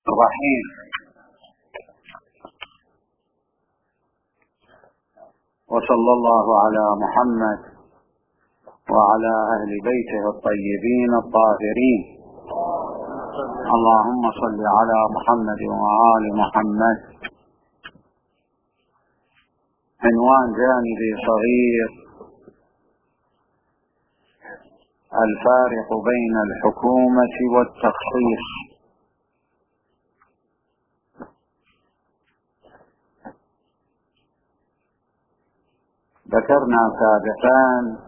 الرحيم. وصلى الله على محمد وعلى أهل بيته الطيبين الطاهرين. اللهم صل على محمد وآل محمد. عنوان جانبي صغير: الفارق بين الحكومة والتخصيص. ذكرنا سابقا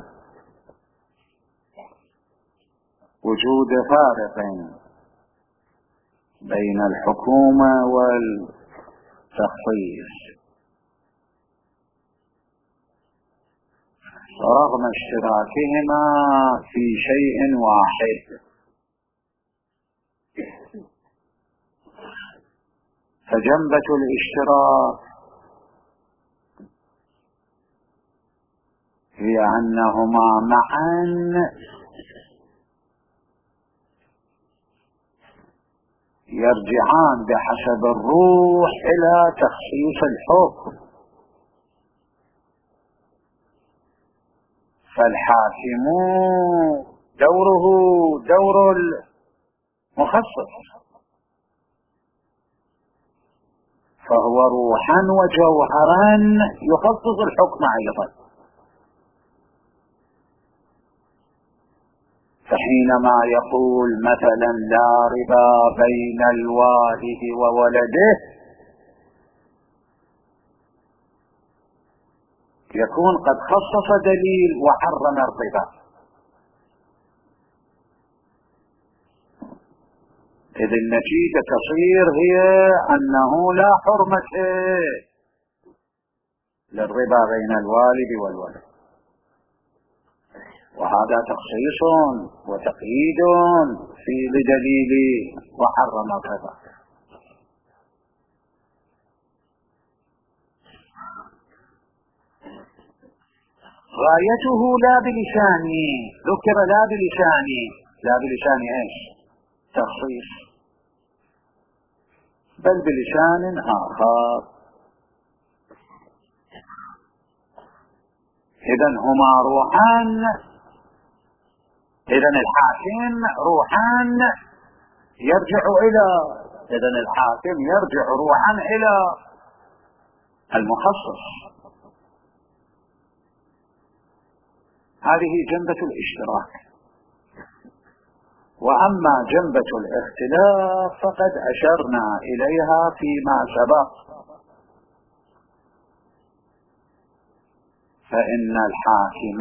وجود فارق بين الحكومة والتخصيص، رغم اشتراكهما في شيء واحد. فجنبة الاشتراك هي أنهما معا يرجعان بحسب الروح إلى تخصيص الحكم. فالحاكم دوره دور المخصص، فهو روحا وجوهرا يخصص الحكم أيضا. فحينما يقول مثلا لا ربا بين الوالد وولده، يكون قد خصص دليل وحرم الربا، إذ النتيجة تصير هي أنه لا حرمة للربا بين الوالد والولد، وهذا تخصيص وتقييد في بدليل وحرم الربا. غايته لا بلساني، ذكر لا بلساني، لا بلساني ايش؟ تخصيص، بل بلسان آخر. إذن هما روحان، إذن الحاكم روحان يرجع إلى، إذن الحاكم يرجع روحا إلى المخصص. هذه جنبة الاشتراك. وأما جنبة الاختلاف فقد أشرنا إليها فيما سبق. فإن الحاكم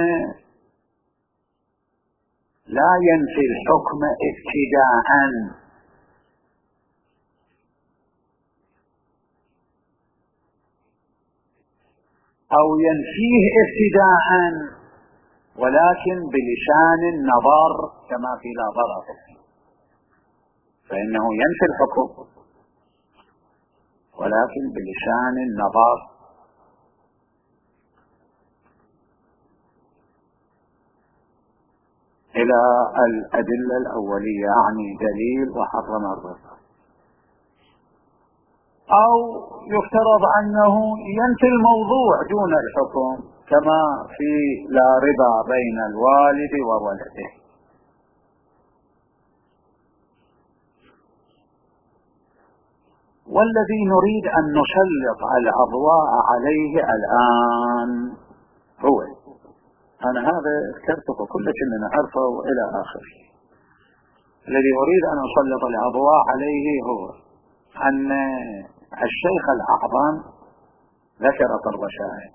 لا ينفي الحكم ابتداء، أو ينفيه ابتداء، ولكن بلسان النظر كما في لا ضرر. فإنه ينفي الحكم ولكن بلسان النظر. إلى الأدلة الأولية، يعني دليل وحرم الربا. أو يفترض أنه ينفي الموضوع دون الحكم كما في لا ربا بين الوالد وولده. والذي نريد أن نسلط الأضواء عليه الآن هو، أنا هذا ذكرته كل شيء نعرفه إلى آخره. الذي أريد أن أسلط الأضواء عليه هو أن الشيخ الأعظم ذكر في الرسائل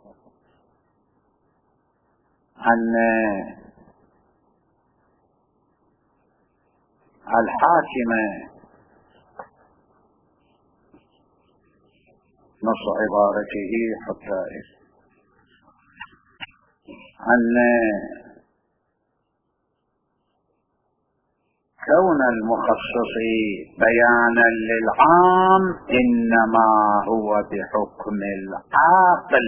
أن الحاكم نص عبارته حتى أن كون المخصص بيانا للعام إنما هو بحكم العاقل،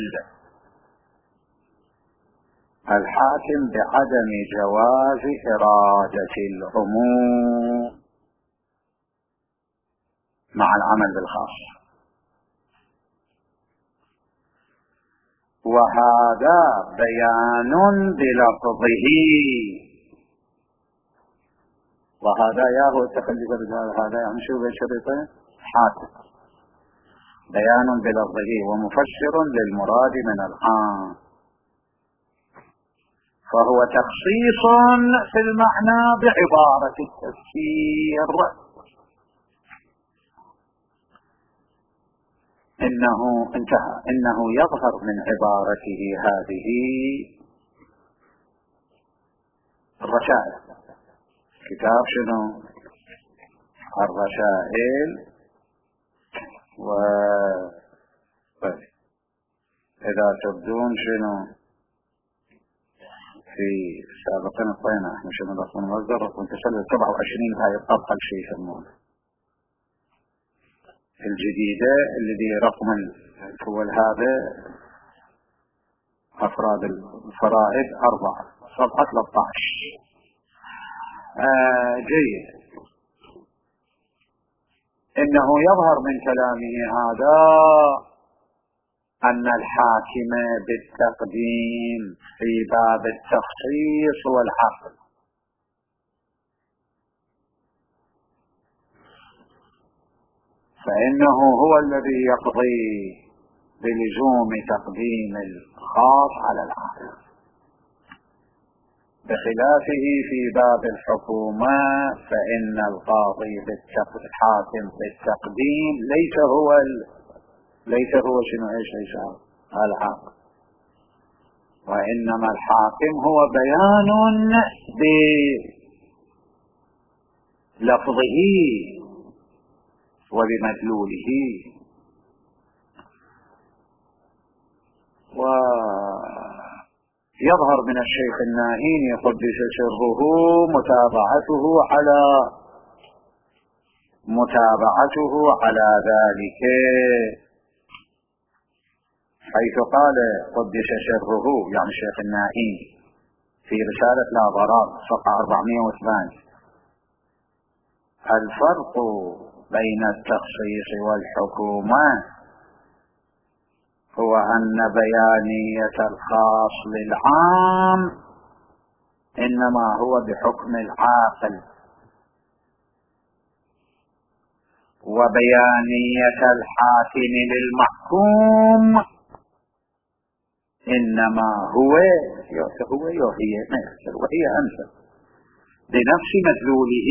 الحاكم بعدم جواز إرادة العموم. مع العمل بالخاص. وهذا بيان بلفظه، وهذا يا هو التخلف الرجال، هذا يعني شو بشرطه حاكم، بيان بلفظه ومفسر للمراد من العام، فهو تخصيص في المعنى بعبارة التفسير. إنه يظهر من عبارته هذه الرشائل. كتاب شنو؟ الرشائل. إذا تبدون شنو في سابقا الطينة احنا شنو رقم المصدر رقم تسلل 27 هاي الطبقة الشيء يسمونه الجديدة الذي رقم الأول هذا أفراد الفرائد 4 صفحة 13. جيد. إنه يظهر من كلامه هذا أن الحاكم بالتقديم في باب التخصيص والعقل، فإنه هو الذي يقضي بلزوم تقديم الخاص على العام، بخلافه في باب الحكومة فإن القاضي الحاكم بالتقديم ليس هو شنو ايش العام، وإنما الحاكم هو بيان بلفظه وبمدلوله. ويظهر من الشيخ النائين قدس سره متابعته على ذلك، حيث قال قدس سره يعني الشيخ النائين في رسالة لا ضرار صفحة 408: الفرق بين التخصيص والحكومة هو أن بيانية الخاص للعام إنما هو بحكم العاقل، وبيانية الحاكم للمحكوم إنما وهي أنسب بنفس مدلوله.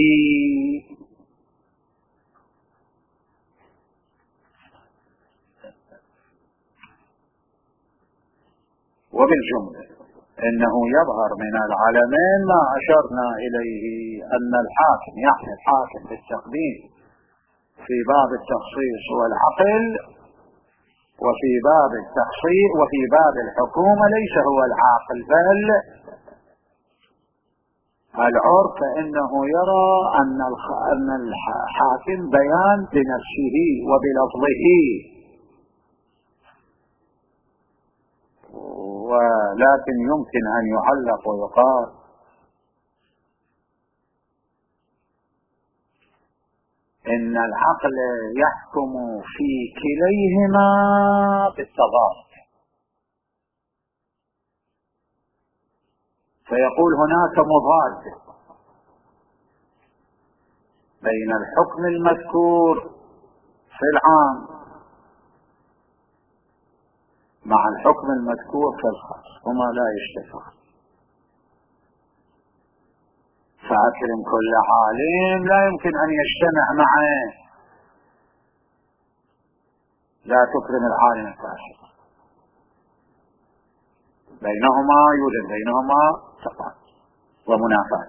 وبالجملة إنه يظهر من العلمين ما أشرنا إليه أن الحاكم يعني الحاكم بالتقديم في باب التخصيص والعقل، وفي باب التخصيص وفي باب الحكومة ليس هو العاقل بل العرف، فإنه يرى أن الحاكم بيان بنفسه وبلفظه، ولكن يمكن أن يعلق ويقال إن العقل يحكم في كليهما بالتضاد، فيقول هناك مضاد بين الحكم المذكور في العام مع الحكم المذكور في الخاص، هما لا يشتفعان. فأكرم كل عالم لا يمكن أن يجتمع معه، لا تكرم العالم الفاسق، بينهما يوجد بينهما تضاد ومنافاة.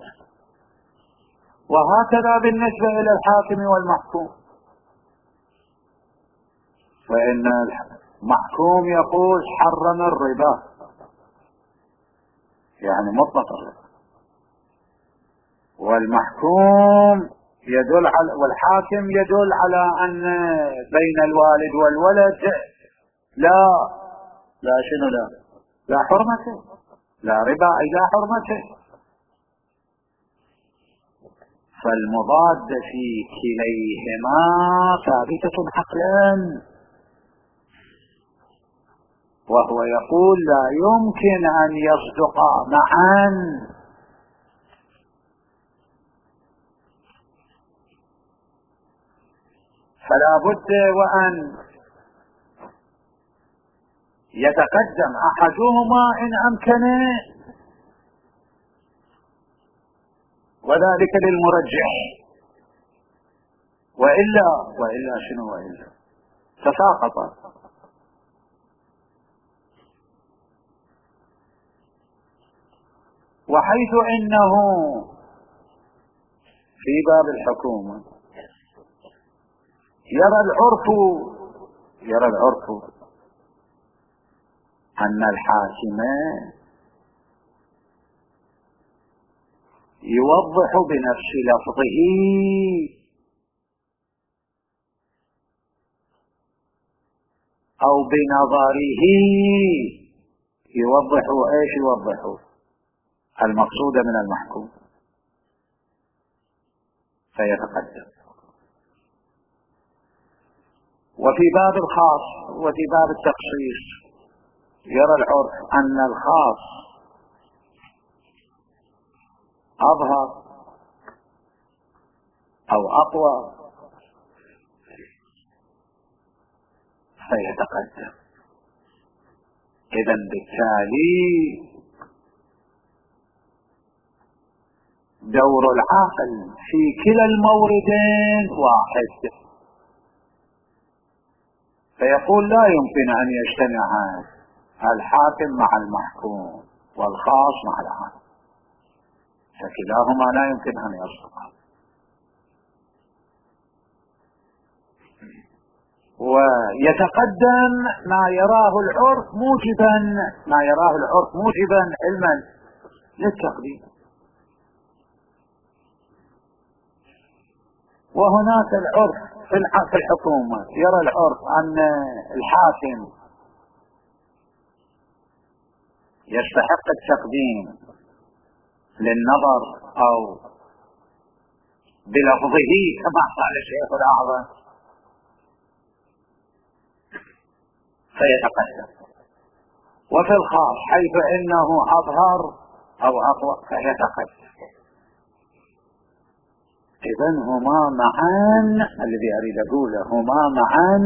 وهكذا بالنسبة إلى الحاكم والمحكوم، فإن المحكوم يقول حرم الربا يعني مطلق الربا، والحاكم يدل على أن بين الوالد والولد لا شنو لا حرمته، لا ربا أي لا حرمته. فالمضاد في كليهما ثابتة عقلا، وهو يقول لا يمكن أن يصدقا معا، فلا بد وأن يتقدم أحدهما إن أمكن، وذلك للمرجح، وإلا شنو وإلا تساقط. وحيث إنه في باب الحكومة يرى العرف أن الحاكم يوضح بنفس لفظه أو بنظره، يوضح المقصود من المحكوم فيتقدم. وفي باب الخاص وفي باب التخصيص يرى العرف أن الخاص أظهر أو أقوى فيتقدم. إذن بالتالي دور العاقل في كلا الموردين واحد، فيقول لا يمكن أن يجتمع الحاكم مع المحكوم والخاص مع العام، فكلاهما لا يمكن أن يصدقا. ويتقدم ما يراه العرف موجبا علما للتقديم. وهناك العرف في الحكومة يرى العرف أن الحاكم يستحق التقديم للنظر أو بلفظه كما قال الشيخ الأعظم فيتقدم. وفي الخاص حيث إنه أظهر أو أقوى فيتقدم. إذن هما معا، الذي أريد أقوله هما معا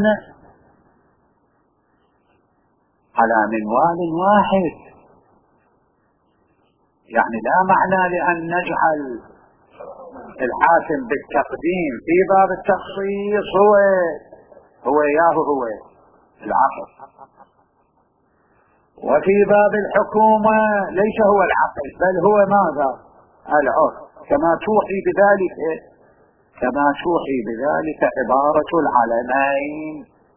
على منوال واحد، يعني لا معنى لأن نجعل الحاكم بالتقديم في باب التخصيص هو العقل، وفي باب الحكومة ليس هو العقل بل هو ماذا؟ العرف، كما توحي بذلك عبارة العلمين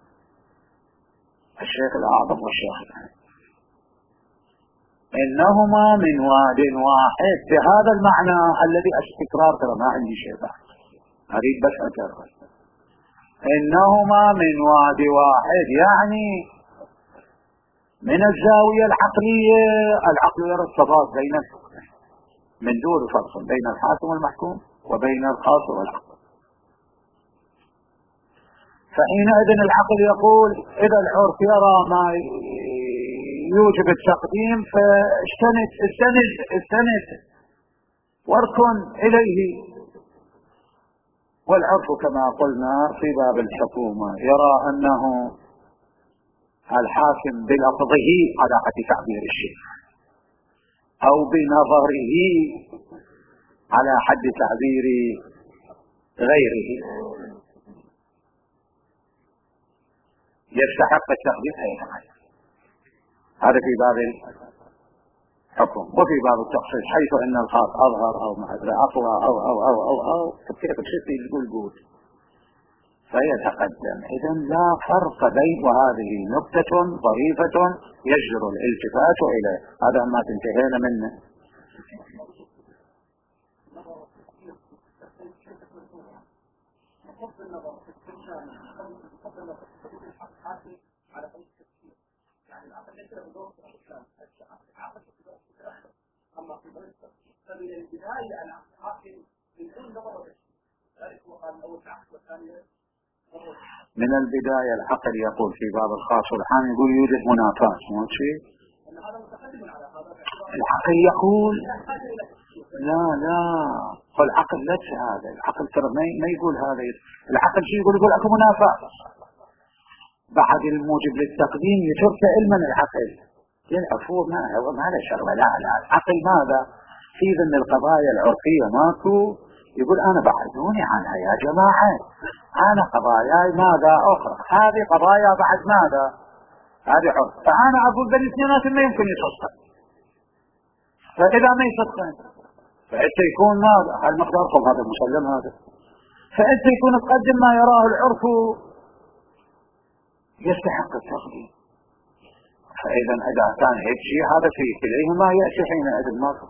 الشيخ الأعظم والشيخ الأعظم، إنهما من واد واحد. بهذا المعنى الذي استكرار، ترى ما عندي شيء بعد، أريد بس أكرر، إنهما من واد واحد، يعني من الزاوية العقلية العقل يرى الصفات بين من دون فرق بين الحاكم والمحكوم وبين الخاص والعقل. فحينئذ العقل يقول إذا العرف يرى ما يوجب التقديم فاستند واركن إليه. والعرف كما قلنا في باب الحكومة يرى أنه الحاكم بلفظه على حد تعبير الشيخ أو بنظره على حد تعبير غيره يستحق التقديم أيضا. هذا في باب الحكم. وفي باب التخصيص حيث أن الخاص أظهر أو أقوى أو كيف الشيء يقول فيتقدم. إذن لا فرق بين، وهذه نقطة ظريفة يجدر الالتفات إليه، هذا ما تنتهينا منه. أما في البداية أنا حاكم من كل نظر من البداية العقل يقول في باب الخاص والعام يقول يوجد منافاة، مو شيء؟ العقل يقول لا فالعقل ليس هذا، العقل ترى ما يقول هذا، العقل شيء يقول اكو منافاة بعد الموجب للتقديم يترك علما العقل ينعفو ما له شغله. لا العقل ماذا في ضمن القضايا العرفية ماكو يقول انا بعدوني عنها يا جماعة، انا قضاياي ماذا اخرى، هذه قضايا بعد ماذا هذه عرف، فانا اقول بين اثنينات ما يمكن يصدق، فاذا ما يصدق فانت يكون ماذا المقدار فوق هذا المسلم هذا، فانت يكون تقدم ما يراه العرف يستحق التقديم. فاذا اذا كان هيك شيء هذا في كليهما ياتي حينئذ الماكو.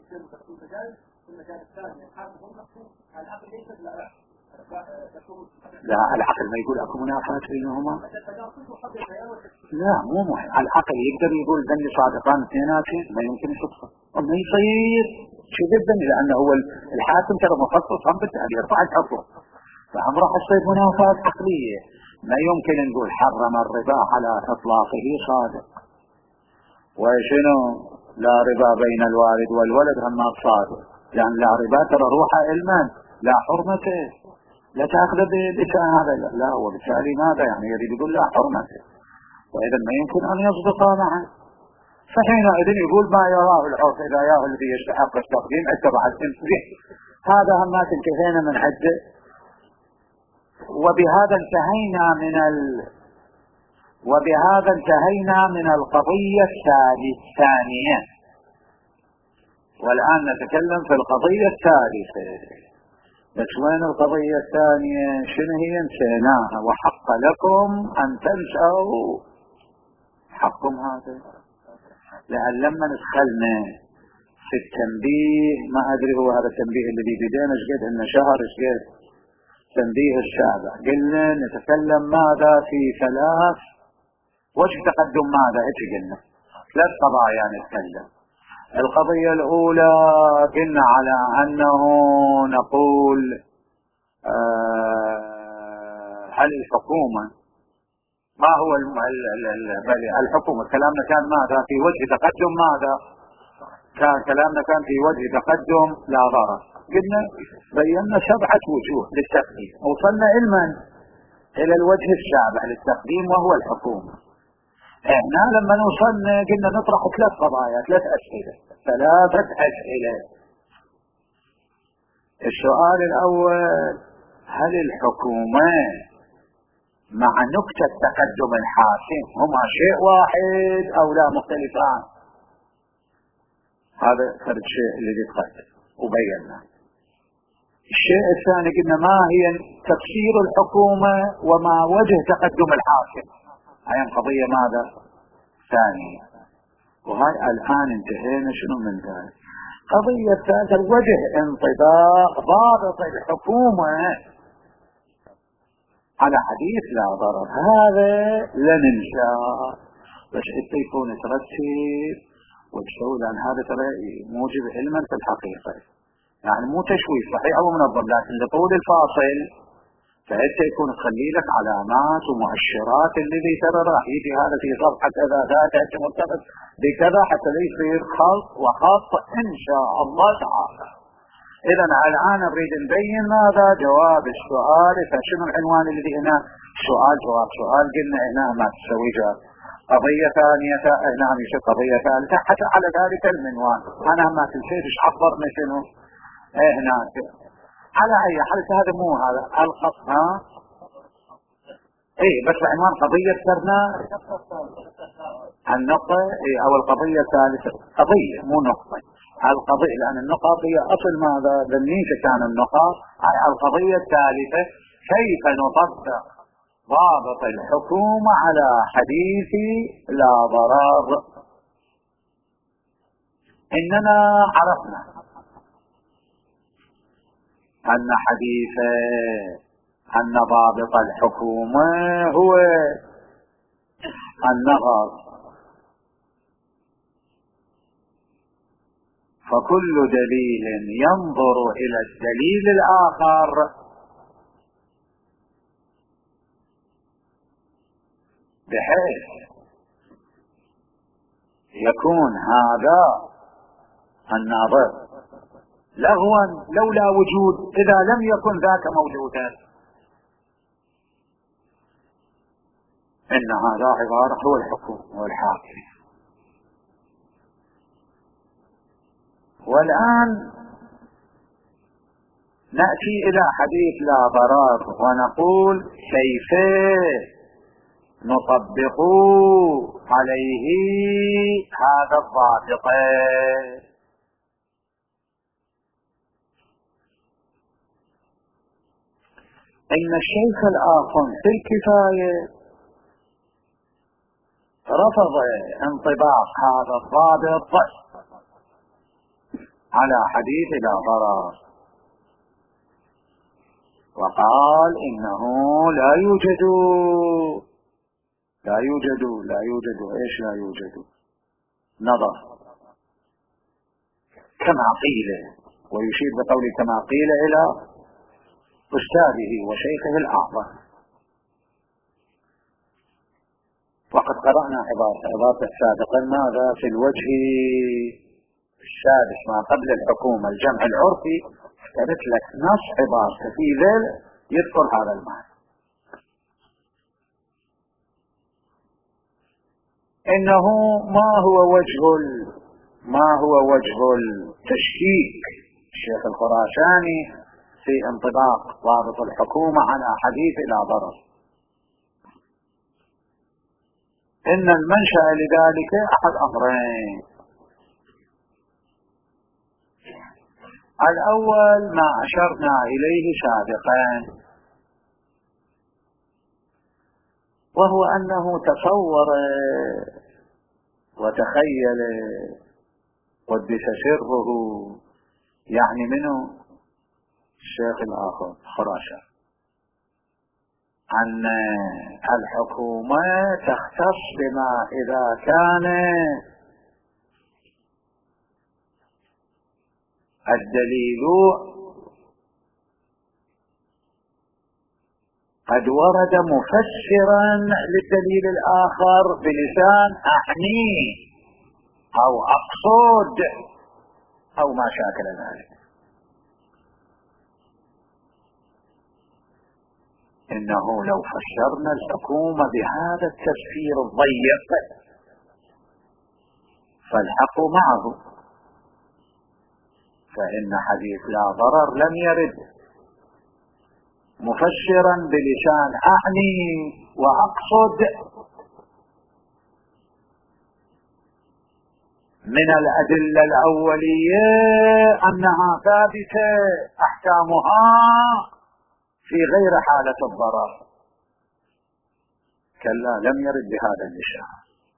لا العقل ما يقول اكو منافاة بينهما، لا مو مهم، العقل يقدر يقول ذني صادقان اثنيناتهم ما يمكن يصدقه وما يصير شو جدا، لانه هو الحاكم ترى مخصص هم بالتالي يرفع الحكم، فهم راح تصير منافاة عقلية. ما يمكن نقول حرم الربا على اطلاقه صادق، وشنو لا ربا بين الوالد والولد هم صادق، لان لا ربا ترى روحه علما لا حرمته، لا تأخذ بالإساءة هذا لا، وبالتالي ماذا يعني يريد يقول لا حرمته، وإذا ما يمكن أن يصدقا معا، فحينئذ يقول ما يراه العرف إذا يراه الذي يستحق التقديم اتبع التنفيذ. هذا هم ما انتهينا من حده، وبهذا انتهينا من القضية الثانية، والآن نتكلم في القضية الثالثة. بس وين القضية الثانية شنو هي؟ نسيناها. وحق لكم أن تنسوا حقكم هذا، لأن لما ندخلنا في التنبيه ما أدري هو هذا التنبيه الذي بدينا شقد إنه شهر شقد تنبيه السابع، قلنا نتكلم ماذا في ثلاث وجه تقدم ماذا قلنا ثلاث قضايا نتكلم. القضية الأولى قلنا على أنه نقول هل الحكومة ما هو الحكومة، كلامنا كان ماذا في وجه تقدم، ماذا كان كلامنا كان في وجه تقدم لا ضرر، قلنا بينا 7 وجوه للتقديم، وصلنا علما إلى الوجه السابع للتقديم وهو الحكومة. هنا لما نوصلنا قلنا نطرح 3 قضايا 3 أسئلة 3 أسئلة. السؤال الأول هل الحكومة مع نكتة تقدم الحاكم هما شيء واحد أو لا مختلفان؟ هذا فرد شيء اللي يتقدم وبينا. الشيء الثاني قلنا ما هي تفسير الحكومة وما وجه تقدم الحاكم، هاي قضية ماذا ثانية، وهاي الآن انتهينا شنو من ذلك. قضية ثالثة الوجه انطباق ضابط الحكومة على حديث لا ضرر، هذا لا ننسى بس حتى يكون ترتب وتسوي، لأن هذا ترى موجب علما في الحقيقة، يعني مو تشويش صحيح أو منظم، لكن لطول الفاصل فحتى يكون تخلي لك علامات ومؤشرات الذي ترى راح يجي هذا في صفحة كذا ذات مرتبط بكذا حتى لا يصير خلط وخط إن شاء الله تعالى. إذا الآن نريد نبين ماذا جواب السؤال، فشنو العنوان الذي هنا سؤال جواب سؤال، قلنا هنا ما تسوي جواب. قضية ثانية هنا يصير قضية ثالثة حتى على ذلك المنوان. أنا ما تنسيت إيش حضرنا شنو هناك على أي حال، هذا مو هذا الخط بس عنوان قضية صرنا النقطة أو القضية الثالثة، قضية مو نقطة، القضية لأن النقط هي أصل ماذا ذنيك كان النقط. القضية الثالثة كيف نطبق ضابط الحكومة على حديث لا ضرر. إننا عرفنا أن حديث أن ضابط الحكومة هو النظر، فكل دليل ينظر إلى الدليل الآخر بحيث يكون هذا الناظر لغوا لولا وجود، إذا لم يكن ذاك موجودا إن هذا عبارة هو الحكم والحاكم. والآن نأتي إلى حديث لا ضرر ونقول كيف نطبق عليه هذا الضابط. إن الشيخ الآخر في الكفاية رفض انطباق هذا الضابط على حديث لا ضرر، وقال إنه لا يوجد إيش لا يوجد؟ نظر كما قيل، ويشير بقول كما قيل إلى أستاذه وشيخه الأعظم. وقد قرأنا عبارة السابقا ماذا في الوجه السادس ما قبل الحكومة الجمع العرفي، اخترت لك نص عبارة في ذيل يذكر هذا المعنى. إنه ما هو وجه التشكيك الشيخ الخراساني في انطباق ضابط الحكومة على حديث لا ضرر. إن المنشأ لذلك أحد أمرين: الأول ما أشرنا إليه سابقا، وهو أنه تصور وتخيل قدس سره، يعني منه الشيخ الآخر خراسان، أن الحكومة تختص بما إذا كان الدليل قد ورد مفسرا للدليل الآخر بلسان أعني أو أقصد أو ما شاكل ذلك. إنه لو فسرنا الحكومة بهذا التفسير الضيق فالحق معه، فإن حديث لا ضرر لم يرد مفسرا بلسان أعني وأقصد من الأدلة الأولية أنها ثابتة أحكامها في غير حالة الضرر. كلا، لم يرد بهذا اللسان.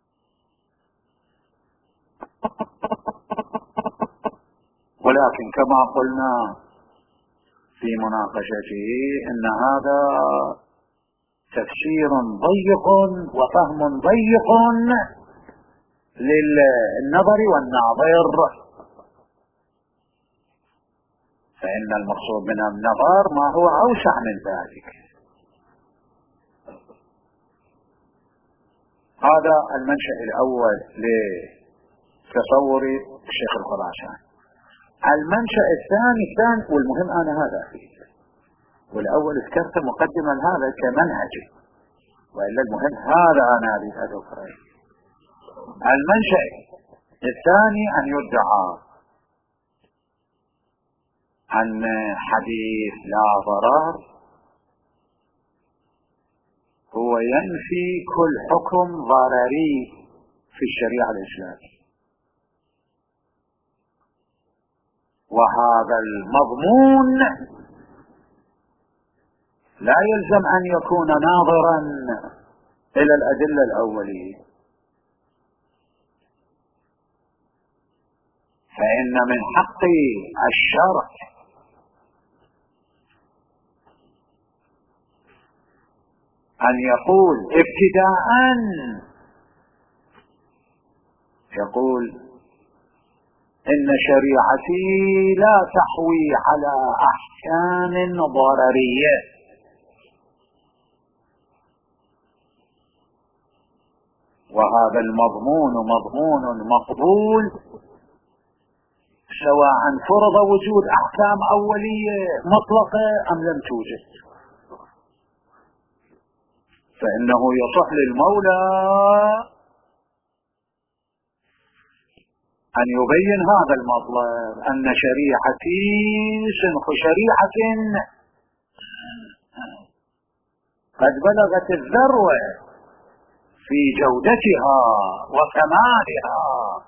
ولكن كما قلنا في مناقشته إن هذا تفسير ضيق وفهم ضيق للنظر والناظر، فإن المقصود من النظر ما هو أوسع من ذلك. هذا المنشأ الأول لتصور الشيخ الخراساني. المنشأ الثاني والمهم أنا هذا فيه، والأول ذكرت مقدما هذا كمنهج، وإلا المهم هذا أنا أريد أذكره. المنشأ الثاني أن يدعى أن حديث لا ضرر هو ينفي كل حكم ضرري في الشريعة الإسلامية، وهذا المضمون لا يلزم أن يكون ناظرا إلى الأدلة الأولية، فإن من حق الشرع أن يقول ابتداء، يقول إن شريعتي لا تحوي على أحكام ضررية، وهذا المضمون مضمون مقبول سواء فرض وجود أحكام أولية مطلقة أم لم توجد، فإنه يصح للمولى أن يبين هذا المطلب، أن شريعتي سنخ شريعة قد بلغت الذروة في جودتها وكمالها،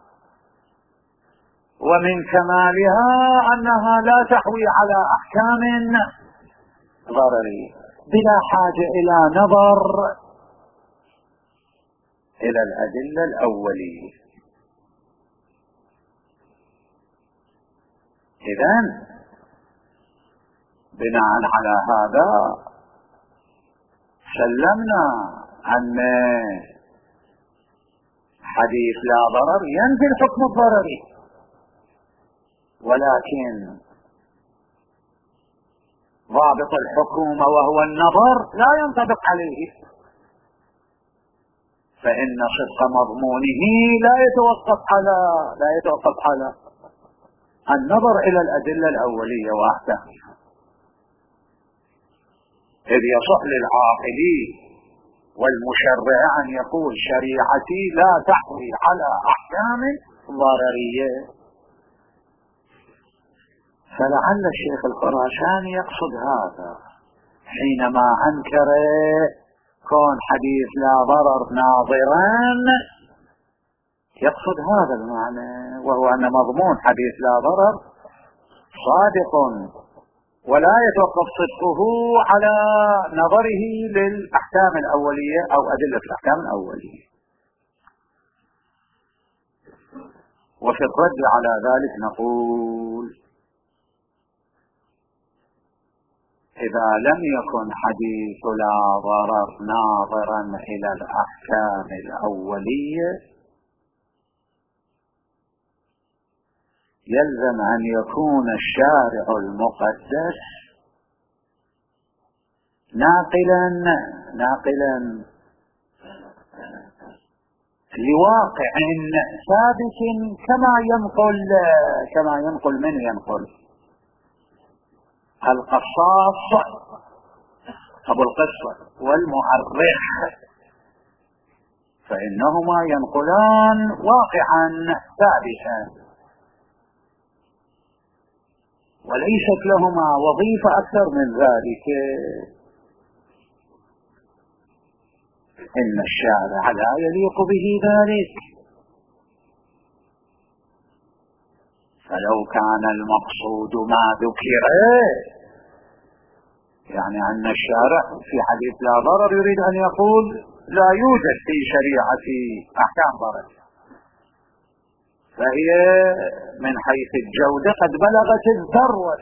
ومن كمالها أنها لا تحوي على أحكام ضررية بلا حاجة إلى نظر إلى الأدلة الأولية. إذن بناء على هذا سلمنا أن حديث لا ضرر ينفي الحكم الضرري، ولكن ضابط الحكومة وهو النظر لا ينطبق عليه، فإن صدق مضمونه لا يتوقف على النظر إلى الأدلة الأولية وحدها، إذ يصح للعاقل والمشرع أن يقول شريعتي لا تحوي على أحكام ضررية. فلعل الشيخ الخراساني يقصد هذا حينما أنكر كون حديث لا ضرر ناظرا، يقصد هذا المعنى، وهو أن مضمون حديث لا ضرر صادق ولا يتوقف صدقه على نظره للأحكام الأولية أو أدلة الأحكام الأولية. وفي الرد على ذلك نقول إذا لم يكن حديث لا ضرر ناظرا إلى الأحكام الأولية يلزم أن يكون الشارع المقدس ناقلا لواقع ثابت كما ينقل من ينقل القصاص أبو القصة والمؤرخ، فإنهما ينقلان واقعا ثابتا وليست لهما وظيفة أكثر من ذلك. إن الشارع لا يليق به ذلك، فلو كان المقصود ما ذكر، يعني أن الشارع في حديث لا ضرر يريد أن يقول لا يوجد في شريعة أحكام ضرر، فهي من حيث الجودة قد بلغت الذروة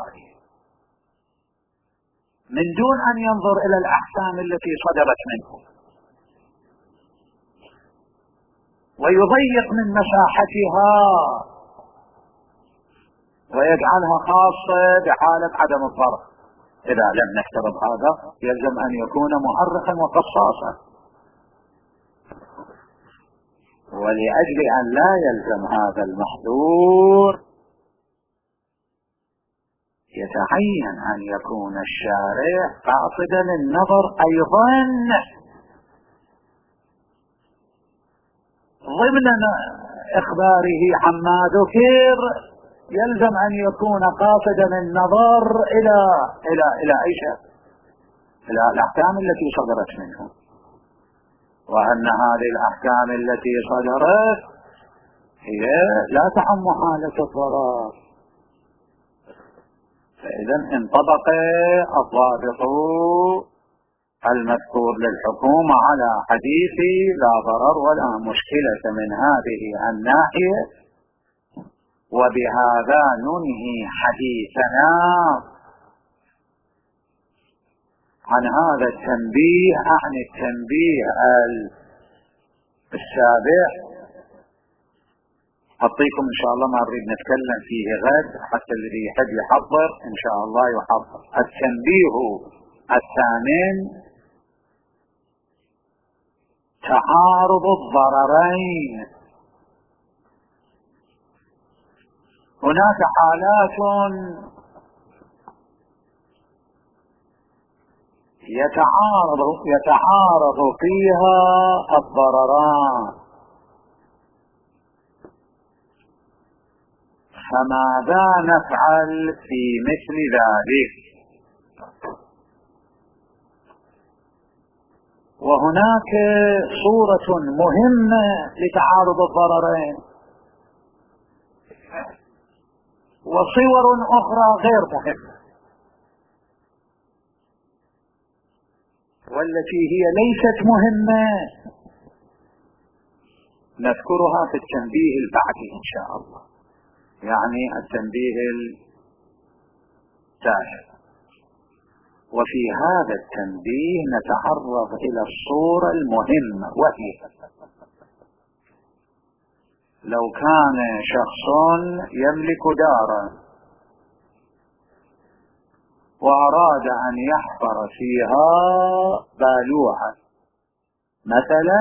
من دون أن ينظر إلى الأحكام التي صدرت منه ويضيق من مساحتها ويجعلها خاصة بحالة عدم الضرر. إذا لم نفترض هذا يلزم أن يكون مؤرخا وقصاصا، ولأجل أن لا يلزم هذا المحظور يتعين أن يكون الشارع قاصدا النظر أيضا ضمن إخباره عما ذكر، يلزم أن يكون قاصدا النظر إلى أي شيء، إلى الأحكام التي صدرت منه، وأن هذه الأحكام التي صدرت هي لا تعم حالة الضرر. فإذا انطبق الضابط المذكور للحكومة على حديث لا ضرر ولا مشكلة من هذه الناحية، وبهذا ننهي حديثنا عن هذا التنبيه، عن التنبيه السابع. أعطيكم إن شاء الله ما نريد نتكلم فيه غد، حتى الذي يحب يحضر إن شاء الله يحضر. التنبيه الثامن تعارض الضررين. هناك حالات يتعارض فيها الضرران، فماذا نفعل في مثل ذلك؟ وهناك صورة مهمة لتعارض الضررين، وصور أخرى غير مهمة، والتي هي ليست مهمة نذكرها في التنبيه البعدي إن شاء الله، يعني التنبيه التالي. وفي هذا التنبيه نتعرض إلى الصورة المهمة، وهي لو كان شخص يملك دارا وأراد أن يحفر فيها بالوعا مثلا،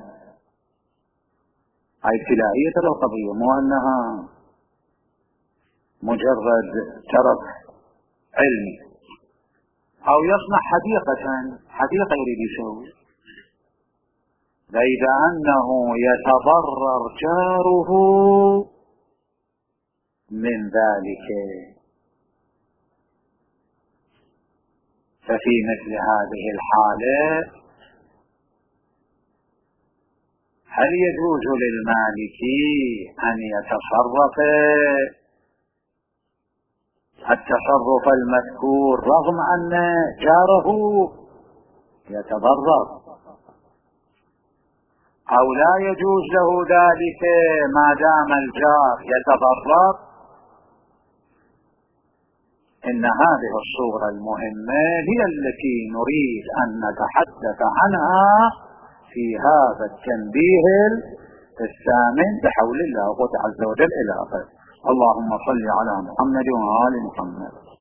هاي ابتدائية القضية، مو أنها مجرد ترك علمي، أو يصنع حديقة يريد يسوي، بيد أنه يتضرر جاره من ذلك. ففي مثل هذه الحالة هل يجوز للمالك أن يتصرف التصرف المذكور رغم أن جاره يتضرر، أو لا يجوز له ذلك ما دام الجار يتضرر؟ إن هذه الصورة المهمة هي التي نريد أن نتحدث عنها في هذا التنبيه الثامن بحول الله عز وجل إلى آخره. اللهم صل على محمد وآل محمد.